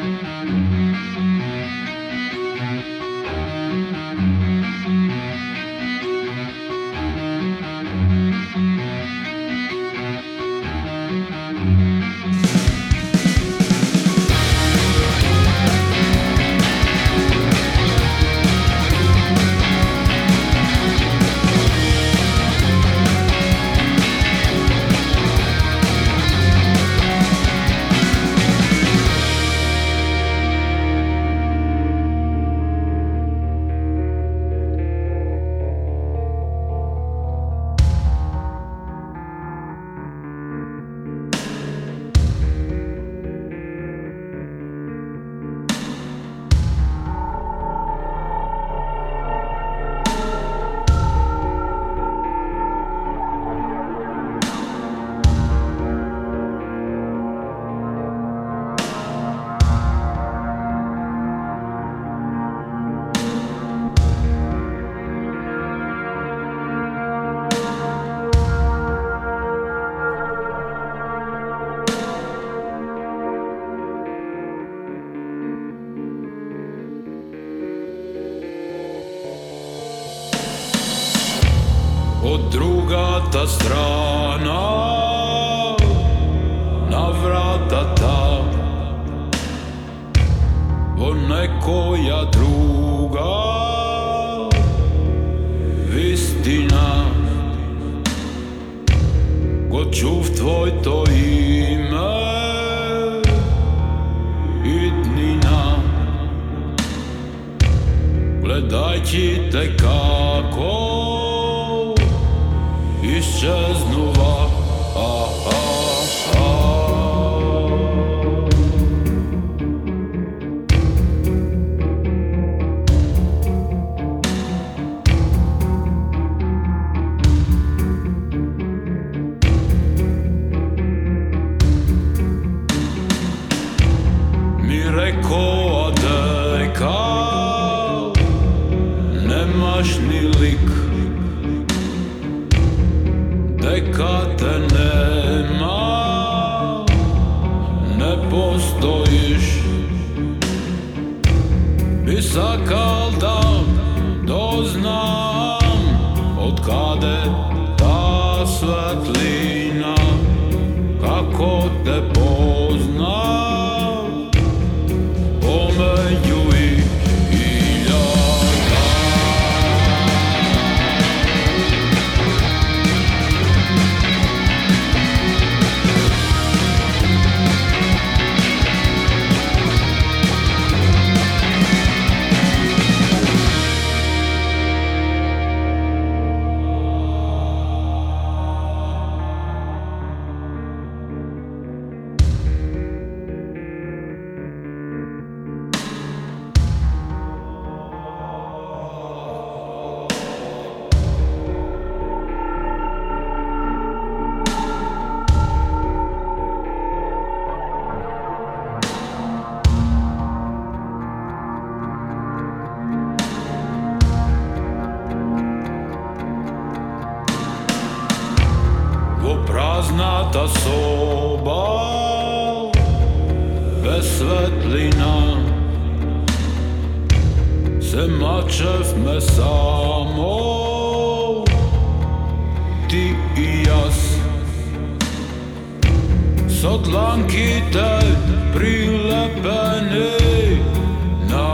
Druga ta strana, na vrata ta, o nekoja druga istina. Ko čuv tvoj to ime i dnina, gledajte kako iščeznuva. Mi rekao deka, nemaš ni lik, deka te nema, ne postojiš. Bi sakal da doznam od kade ta svetlina, kako te poznam, pomeđu i iljada. Prazna ta soba, bez svetlina, se mačev me samo, ti i jas. So dlankite prilepeni na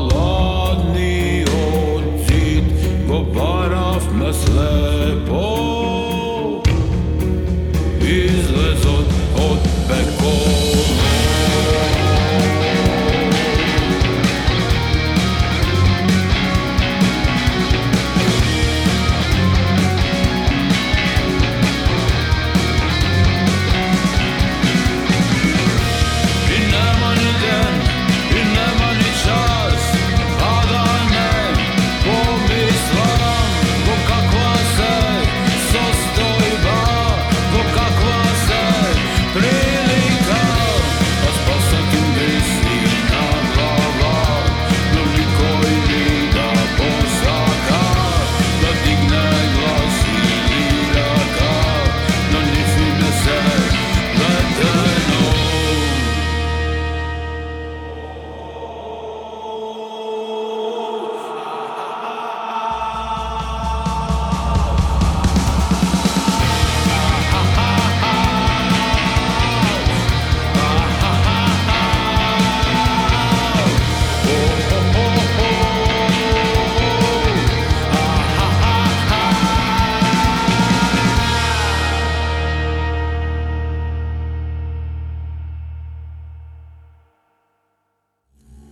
ladni odzid, go barav me slepo.